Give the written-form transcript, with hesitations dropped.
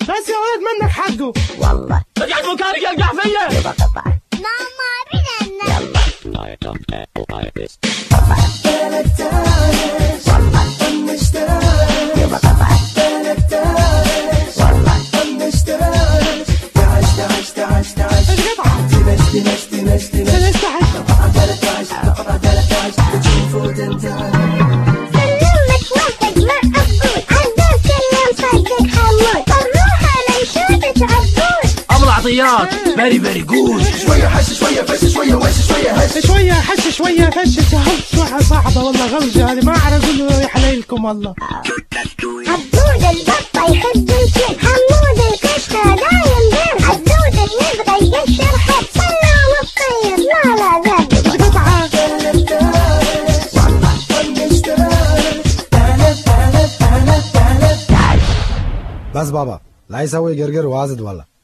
بس يا ولد منك حقه والله رجعت مكانك يا القحفية يبقى قطع ماما بنا يلا يبقى قطع عطيات فيري فيري جود شوية حش شوية فش شوية وش شوية هش شوية حش شوية فش شوية صعبة والله غوجة هذه ما أعرف أقول له يا حليلكم والله. عبود البطة يحب الكل حمود القشطة دايم بين عبود اللي يبغى يقشر حب سلام الطير لا لا ذنب قطعة بس بابا لا يسوي قرقر واجد والله.